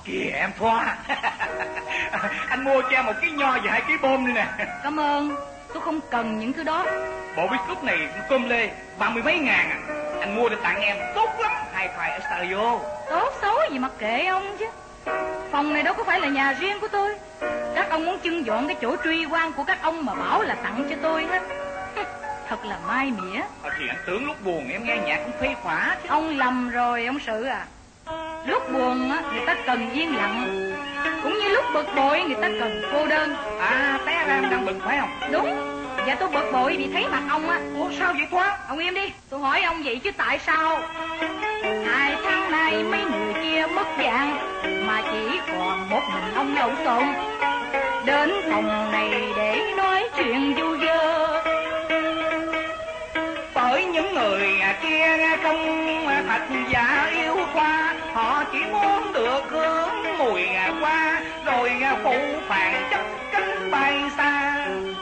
Kìa em Thoa. Anh mua cho em một cái nho và 2 cái bom nữa nè. Cảm ơn, tôi không cần những thứ đó. Bộ biscuit này cơm lê 30 mấy ngàn à. Anh mua để tặng em, tốt lắm. 2 khoai ở stereo. Tốt xấu gì mà kệ ông chứ. Phòng này đâu có phải là nhà riêng của tôi. Các ông muốn trưng dọn cái chỗ truy quan của các ông mà bảo là tặng cho tôi hết. Thật là mai mỉa. Thì anh tưởng lúc buồn em nghe nhạc cũng phê phả chứ. Ông lầm rồi ông Sự à. Lúc buồn á, người ta cần yên lặng. Cũng như lúc bực bội người ta cần cô đơn. À, té ra em đang bực phải không? Đúng. Dạ tôi bực bội vì thấy mặt ông á. Ủa sao vậy Thoa? Ông im đi. Tôi hỏi ông vậy chứ tại sao 2 tháng nay mấy người kia mất dạng mà chỉ còn một mình ông lộn xộn đến phòng này để nói chuyện du dơ? Bởi những người kia không thật giả yêu Thoa, họ chỉ muốn được hương mùi hoa rồi phụ phàng chấp cánh bay xa.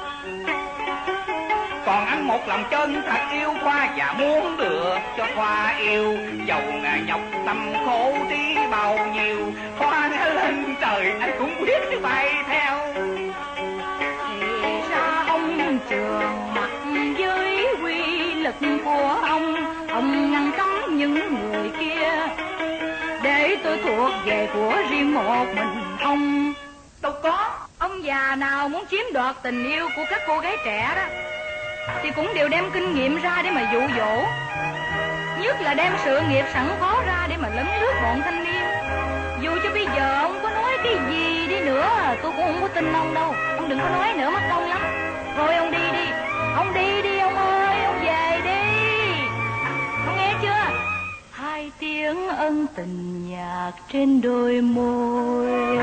Còn anh một lòng chân thật yêu Thoa và muốn được cho Thoa yêu, dầu nhọc tâm khổ đi bao nhiêu, Thoa lên trời anh cũng biết bay theo. Thì ra ông trường mặt với quy lực của ông ngăn cấm những người kia để tôi thuộc về của riêng một mình ông. Đâu có. Ông già nào muốn chiếm đoạt tình yêu của các cô gái trẻ đó thì cũng đều đem kinh nghiệm ra để mà dụ dỗ, nhất là đem sự nghiệp sẵn có ra để mà lấn lướt bọn thanh niên. Dù cho bây giờ ông có nói cái gì đi nữa tôi cũng không có tin ông đâu. Ông đừng có nói nữa mất công lắm. Rồi ông đi đi. Ông đi đi ông ơi. Ông về đi. Ông nghe chưa? 2 tiếng ân tình nhạc trên đôi môi.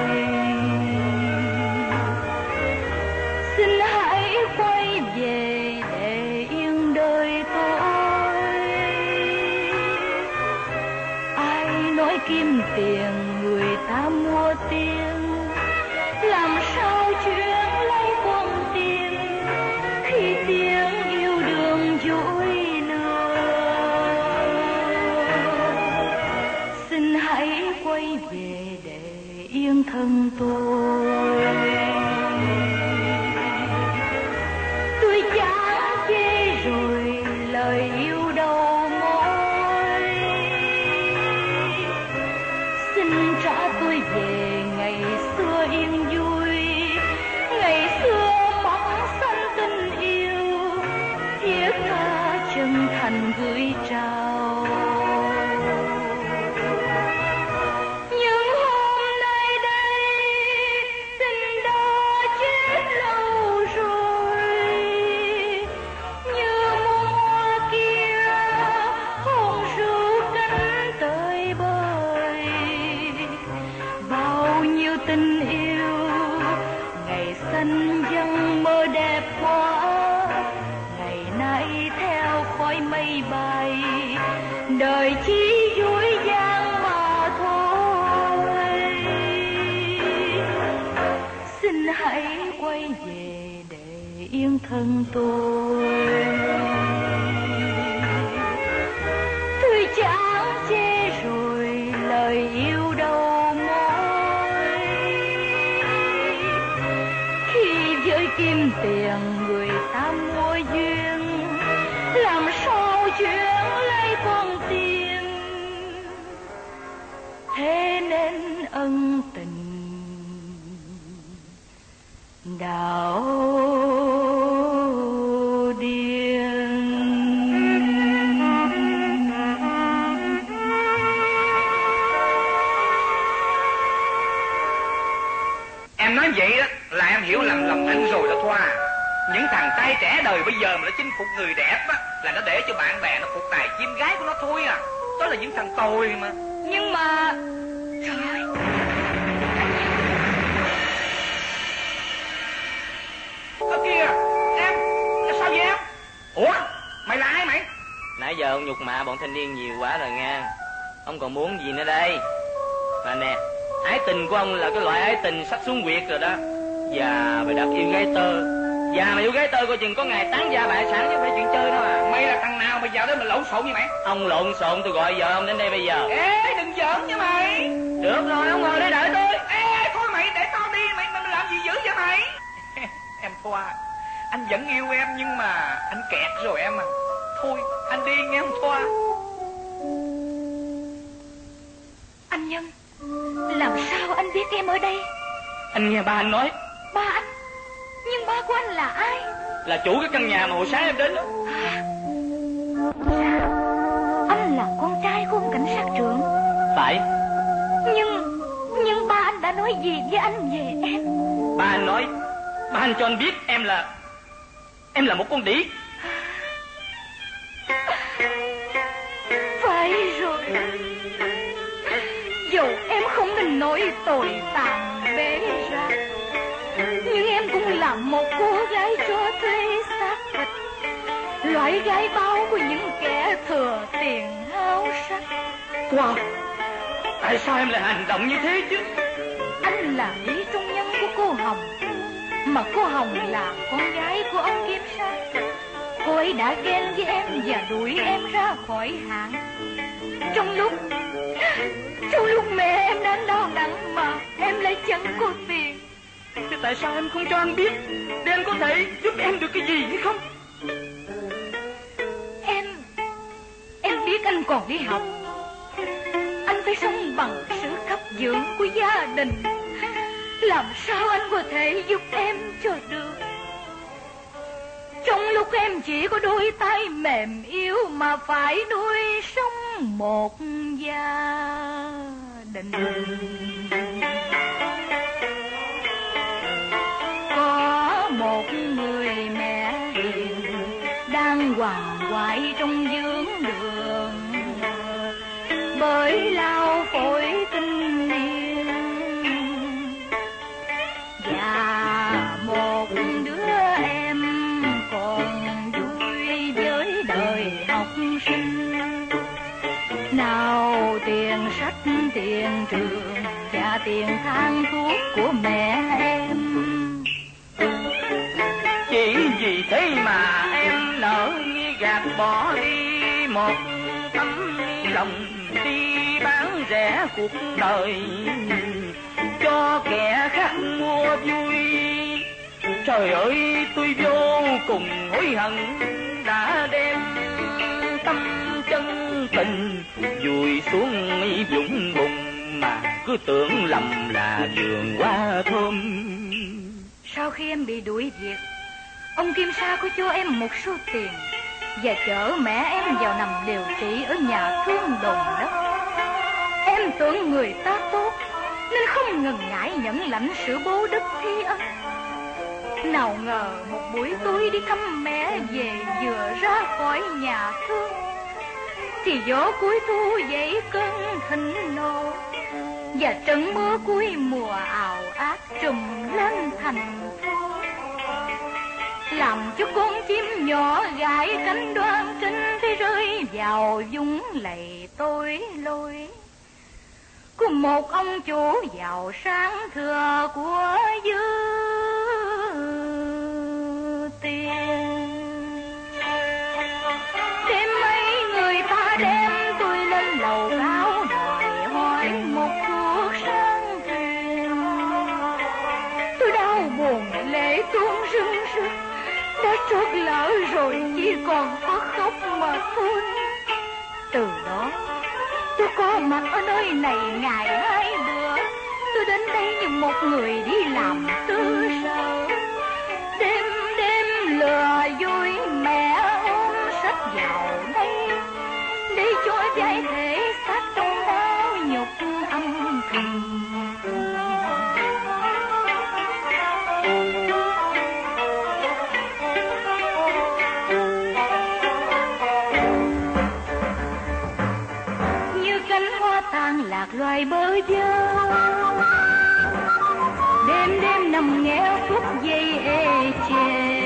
Xin hãy quay về để yên đời tôi. Ai nói kim tiền người ta mua tiền, làm sao chuyện lấy con tiền khi tiếng yêu đương dối lừa. Xin hãy quay về để yên thân tôi. Tôi chán chê rồi lời yêu đầu môi. Xin trả tôi về ngày xưa yên vui, ngày xưa bóng xanh tình yêu, thiết tha chân thành gửi trao. Nhưng hôm nay đây tình đã chết lâu rồi, như mùa kia hôn ru cánh tơi bời. Bao nhiêu tình yêu ngày xanh dâng mơ đẹp quá, ngày nay theo khói mây bay, đời chỉ vui gian mà thôi. Xin hãy quay về để yên thân tôi. Tôi chán chê rồi lời yêu đầu môi, khi với kim tiền người ta mua duyên, làm sao chuyện lấy con tiền. Thế nên ân tình đạo điên. Em nói vậy đó là em hiểu lầm lòng anh rồi đó Thoa. Những thằng trai trẻ đời bây giờ mà nó chinh phục người đẹp á là nó để cho bạn bè nó phục tài chim gái của nó thôi à. Đó là những thằng tồi mà. Nhưng mà trời ơi, ơ kìa em, sao vậy em? Ủa mày là ai mày? Nãy giờ ông nhục mạ bọn thanh niên nhiều quá rồi nha. Ông còn muốn gì nữa đây? Mà nè, ái tình của ông là cái loại ái tình sắp xuống quyệt rồi đó. Già mày đặt yêu gái tơ, già mày yêu gái tơ coi chừng có ngày tán gia bại sản chứ không phải chuyện chơi đâu à. Mày là thằng nào mà vào đây mà lộn xộn như mày? Ông lộn xộn tôi gọi vợ ông đến đây bây giờ. Ê đừng giỡn nha mày. Được rồi ông ngồi đây đợi tôi. ấy. Em Thoa, anh vẫn yêu em nhưng mà anh kẹt rồi em à. Thôi anh đi nghe ông Thoa. Anh Nhân, làm sao anh biết em ở đây? Anh nghe ba anh nói. Ba anh? Nhưng ba của anh là ai? Là chủ cái căn nhà mà hồi sáng em đến đó. Anh là con trai của ông cảnh sát trưởng. Phải. Nhưng ba anh đã nói gì với anh về em? Ba anh cho anh biết em là một con đĩ. Phải rồi. Dù em không nên nói tội tàn bế ra, nhưng em cũng là một cô gái cho thuê xác thịt, loại gái báo của những kẻ thừa tiền háo sắc. Wow, tại sao em lại hành động như thế chứ? Anh là ý trung nhân của cô Hồng, mà cô Hồng là con gái của ông Kim Sa. Cô ấy đã ghen với em và đuổi em ra khỏi hãng. Trong lúc mẹ em đang đau nặng mà em lại chẳng có tiền. Thế tại sao em không cho anh biết để anh có thể giúp em được cái gì hay không? Em biết anh còn đi học. Anh phải sống bằng sự cấp dưỡng của gia đình. Làm sao anh có thể giúp em cho được? Trong lúc em chỉ có đôi tay mềm yếu mà phải nuôi sống một gia đình. Có một người mẹ hiền đang quằn quại trong dưỡng đường, bởi lao phổi tinh niên, và một đứa em còn vui với đời học sinh. Nào tiền sách, tiền trường và tiền thang thuốc của mẹ em. Chỉ vì thế mà em nỡ gạt bỏ đi một tấm lòng, đi bán rẻ cuộc đời cho kẻ khác mua vui. Trời ơi, tôi vô cùng hối hận đã đem tâm chân tình vùi xuống vũng bùn mà cứ tưởng lầm là vườn hoa thơm. Sau khi em bị đuổi việc, ông Kim Sa có cho em một số tiền và chở mẹ em vào nằm điều trị ở nhà thương đồn đó. Em tưởng người ta tốt nên không ngần ngại nhận lãnh sự bố đức thi ân. Nào ngờ một buổi tối đi thăm mẹ về, vừa ra khỏi nhà thương thì gió cuối thu dậy cơn thịnh nộ, và trận mưa cuối mùa ào ạt trùm lên thành phố, làm cho con chim nhỏ gãi cánh đoan trinh thế rơi vào vũng lầy tối lối của một ông chủ giàu sang thừa của dư tiền. Đêm ấy người ta đem tôi lên lầu cao đòi hỏi một cuộc sang thuyền. Tôi đau buồn lệ tuôn rưng rưng, đã trót lỡ rồi chỉ còn có khóc mà thôi. Từ đó tôi có mặt ở nơi này ngày hai bữa. Tôi đến đây như một người đi làm tư sở, đêm đêm lừa dối mẹ ôm sách vào đây để cho giải thể xác trong đau nhục âm thầm. Tàn lạc loài bơ vơ, đêm đêm nằm nghe phút giây ê chề.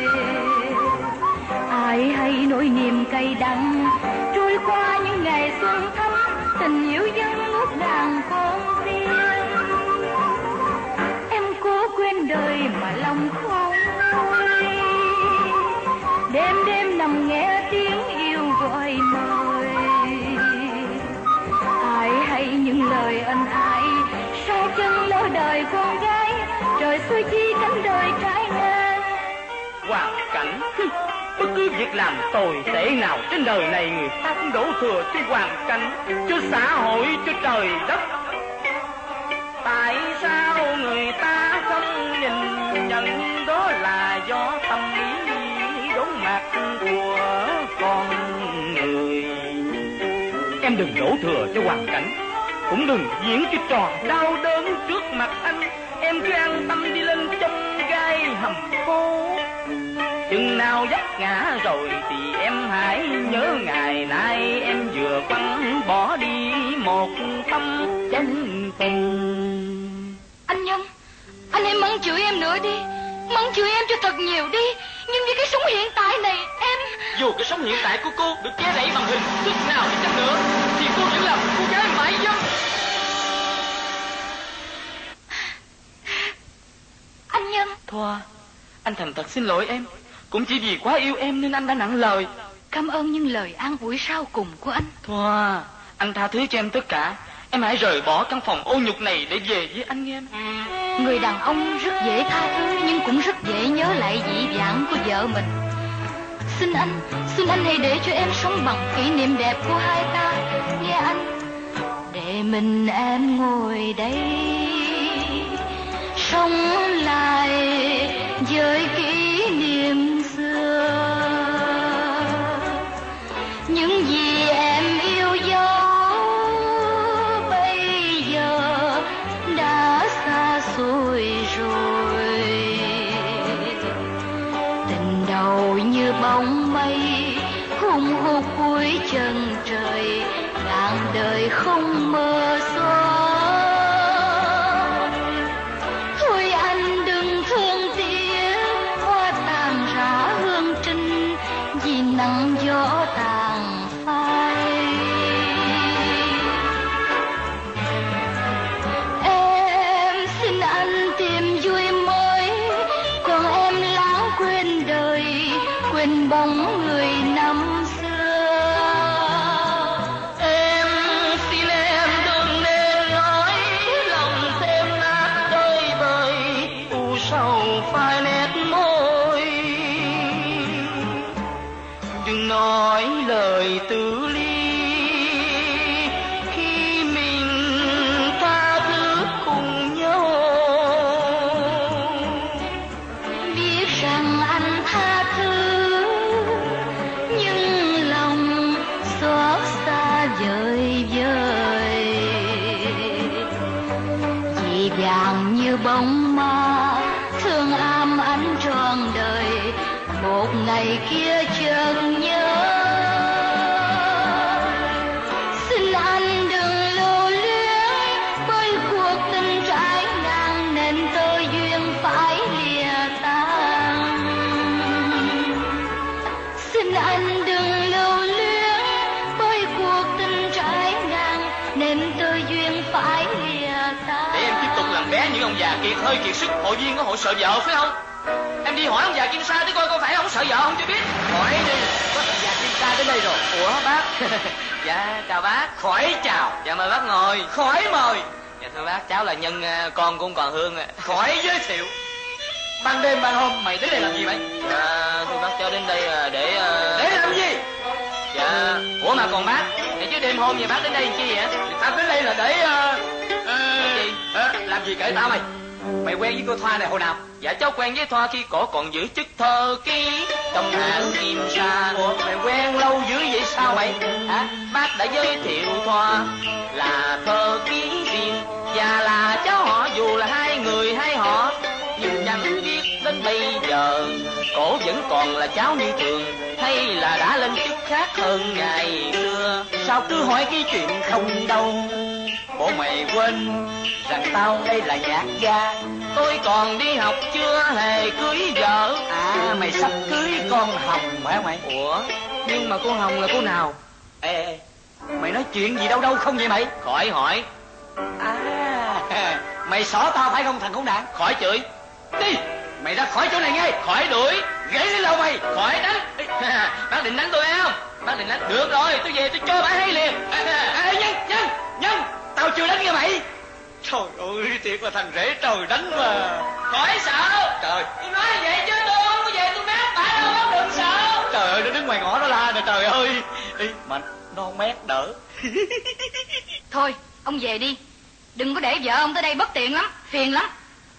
Ai hay nỗi niềm cay đắng trôi qua những ngày xuân thắm, tình yêu dân ngút ngàn con riêng. Em cố quên đời mà lòng không nguôi, đêm đêm nằm nghe tiếng yêu gọi mời. Ai hay những lời ân ái sau chân lối đời con gái, trời thôi chi cánh đời trái ngang. Hoàn cảnh, bất cứ việc làm tồi tệ nào trên đời này người ta cũng đổ thừa cho hoàn cảnh, cho xã hội, cho trời đất. Tại sao người ta không nhìn nhận đó là do tâm lý đốn mặt của con người? Em đừng đổ thừa cho hoàn cảnh, cũng đừng diễn cái trò đau đớn trước mặt anh. Em cứ an tâm đi lên trong gai hầm phố. Chừng nào vấp ngã rồi thì em hãy nhớ ngày nay em vừa quăng bỏ đi một tâm chân tình. Anh Nhân, anh hãy mắng chửi em nữa đi, mắng chửi em cho thật nhiều đi. Nhưng với cái sống hiện tại này em... Dù cái sống hiện tại của cô được che đậy bằng hình thức nào đi chăng nữa thì cô vẫn là một cô gái mại dâm. Anh Nhân. Thoa, anh thành thật xin lỗi em. Cũng chỉ vì quá yêu em nên anh đã nặng lời. Cảm ơn những lời an ủi sau cùng của anh. Thoa, anh tha thứ cho em tất cả. Em hãy rời bỏ căn phòng ô nhục này để về với anh em. Người đàn ông rất dễ tha thứ nhưng cũng rất dễ nhớ lại dĩ vãng của vợ mình. Xin anh hãy để cho em sống bằng kỷ niệm đẹp của hai ta. Nghe anh. Để mình em ngồi đây sống lại với kỷ niệm xưa. Những gì em yêu dấu bây giờ đã xa xôi rồi. Tình đầu như bóng mây hung hút cuối chân trời, ngàn đời không mơ xóa. Thôi anh đừng thương tiếc hoa tàn rã hương trinh vì nắng gió tàn phai. Em xin anh tìm vui mới, còn em lãng quên đời, quên bóng người năm xưa. Em xin em đừng nên nói lòng thêm nát đôi bời, u sầu phai nét môi. Đừng nói lời từ ly khi mình tha thứ cùng nhau. Biết rằng anh tha thứ nhưng lòng xót xa vời vời. Vì vàng như bóng ma thương ám ánh trọn đời, một ngày kia chợt nhớ. Xin anh đừng lưu luyến bởi cuộc tình trái ngang nên tôi duyên phải lìa tan. Xin anh đừng lưu luyến bởi cuộc tình trái ngang nên tôi duyên phải lìa tan. Để em tiếp tục làm bé những ông già kiệt hơi kiệt sức hội viên của hội sợ vợ phải không? Em đi hỏi ông già Kim Sa để coi có phải ông sợ vợ không cho biết. Hỏi đi, có ông già Kim Sa đến đây rồi. Ủa bác? Dạ chào bác. Khỏi chào. Dạ mời bác ngồi. Khỏi mời. Dạ thưa bác, cháu là Nhân, con của ông Còn Hương. Khỏi giới thiệu. Ban đêm ban hôm mày đến đây làm gì vậy? Dạ thưa bác, cháu đến đây để làm gì? Dạ. Ủa mà còn bác, để chứ đêm hôm vậy bác đến đây làm chi vậy? Tao đến đây là để làm gì kể tao mày? Mày quen với cô Thoa này hồi nào? Dạ cháu quen với Thoa khi cổ còn giữ chức thơ ký trong hạng Kim Sa. Ủa mày quen lâu dữ vậy sao mày? Hả? Bác đã giới thiệu Thoa là thơ ký riêng và là cháu họ, dù là hai người hai họ nhưng chẳng biết đến bây giờ cổ vẫn còn là cháu như thường hay là đã lên chức khác hơn ngày xưa. Sao cứ hỏi cái chuyện không đâu? Bộ mày quên rằng tao đây là nhạc gia, tôi còn đi học chưa hề cưới vợ. À mày sắp cưới con Hồng phải không mày? Ủa nhưng mà cô Hồng là cô nào? Ê mày nói chuyện gì đâu đâu không vậy mày? Khỏi hỏi. À mày xỏ tao phải không thằng khốn nạn? Khỏi chửi. Đi mày ra khỏi chỗ này ngay. Khỏi đuổi. Gãy lấy lâu mày. Khỏi đánh. Bác định đánh tôi không? Bác định đánh. Được rồi tôi về tôi cho bác hay liền. Ê Nhân Tao chưa đánh nghe mày. Trời ơi, thiệt là thằng rể trời đánh mà. Khỏi sợ. Trời, Tôi nói vậy chứ tôi không có về tôi mát bả đâu, không đừng sợ. trời ơi, nó đứng ngoài ngõ nó la nè, trời ơi. Đi, mà non mét đỡ. Thôi ông về đi, đừng có để vợ ông tới đây bất tiện lắm, phiền lắm.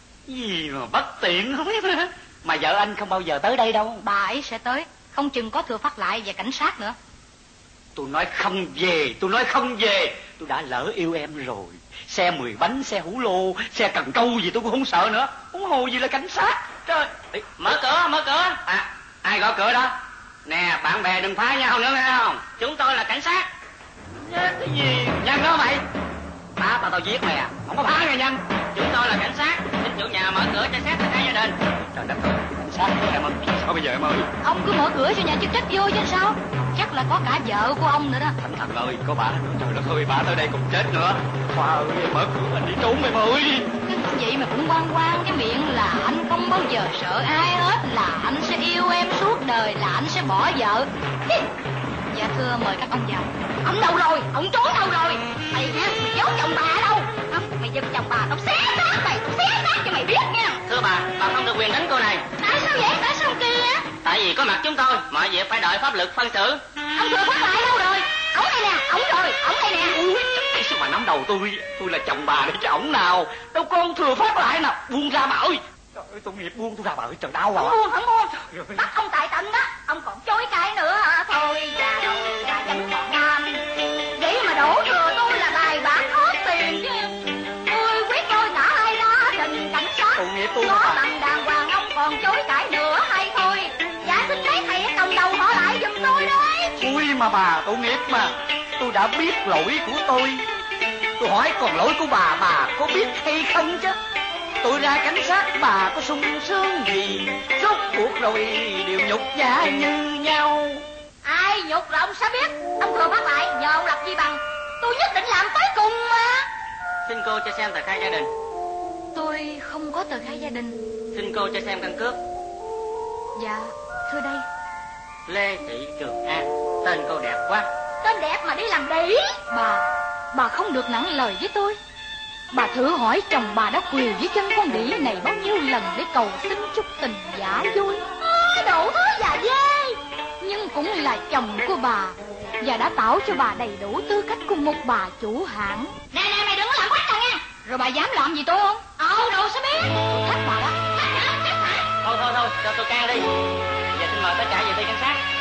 Gì mà bất tiện không biết nữa. Mà vợ anh không bao giờ tới đây đâu. Bà ấy sẽ tới, không chừng có Thừa Phát Lại và cảnh sát nữa. Tôi nói không về, tôi nói không về. Tôi đã lỡ yêu em rồi. Xe 10 bánh, xe hủ lô, xe cần câu gì tôi cũng không sợ nữa. Huống hồ gì là cảnh sát. Trời. Ê, mở cửa. À, ai gõ cửa đó? Nè, bạn bè đừng phá nhau nữa nghe không? Chúng tôi là cảnh sát. Cái gì? Nhân đó mày. Tao giết mày à? Không có phá nghe Nhân. Chúng tôi là cảnh sát. Xin chủ nhà mở cửa cho xét từ hai gia đình. Trời đất ơi, cảnh sát em ơi. Sao bây giờ em ơi? Ông cứ mở cửa cho nhà chức trách vô chứ sao? Chắc là có cả vợ của ông nữa đó. Thằng thằng ơi, có bà. Trời đất ơi, bà tới đây cũng chết nữa. Khoa ơi, mở cửa anh đi trốn em ơi. Vậy mà cũng quan cái miệng là anh không bao giờ sợ ai hết, là anh sẽ yêu em suốt đời, là anh sẽ bỏ vợ. Dạ thưa, mời các ông vào. Ông đâu rồi? Ông trốn đâu rồi? Mày ha, mày giấu chồng bà ở đâu? Không, mày giật chồng bà, tao xé xác mày, tao xé xác cho mày biết nha. Thưa bà không được quyền đánh cô này. Tại sao vậy? Tại sao kia á? Tại vì có mặt chúng tôi, mọi việc phải đợi pháp luật phân xử. Ông Thừa Phát Lại đâu rồi? Ổng đây nè, ổng rồi, ổng đây nè. Ui, sao mà nắm đầu tôi là chồng bà để cho ổng nào. Đâu con Thừa Phát Lại nào, buông ra bà ơi. Trời ơi, tội nghiệp, buông tôi ra bà ơi, trời đau à. Không buông. Bắt ông tại tận đó, ông còn chối cãi nữa hả? Thôi già đầu ra dân còn nam. Vậy mà đổ thừa tôi là bài bản hết tiền chứ. Tôi quyết tôi cả hai gia đình cảnh sát. Tội nghiệp tôi có mà. bằng đàng hoàng ông còn chối cãi nữa hay thôi. Dạ xin lấy thầy cầm đầu họ lại giùm tôi đấy. Ui mà bà, tội nghiệp mà. Tôi đã biết lỗi của tôi. Tôi hỏi còn lỗi của bà có biết hay không chứ? Tôi ra cảnh sát bà có sung sướng gì? Rốt cuộc rồi đều nhục nhã như nhau. Ai nhục là ông sẽ biết. Ông Thừa Phát Lại nhờ ông lập chi bằng. Tôi nhất định làm tới cùng mà. Xin cô cho xem tờ khai gia đình. Tôi không có tờ khai gia đình. Xin cô cho xem căn cước. Dạ thưa đây. Lê Thị Trường An. Tên cô đẹp quá. Tên đẹp mà đi làm đĩ. Bà không được nặng lời với tôi. Bà thử hỏi chồng bà đã quỳ dưới chân con đĩ này bao nhiêu lần để cầu xin chút tình giả vui. Đủ thứ già dê. Nhưng cũng là chồng của bà, và đã tạo cho bà đầy đủ tư cách của một bà chủ hãng. Nè mày đừng có làm quách ra nha. Rồi bà dám làm gì tôi không? Đâu sẽ biết. Tôi thách bà đó. Thôi cho tôi can đi. Giờ xin mời tất cả về ty cảnh sát.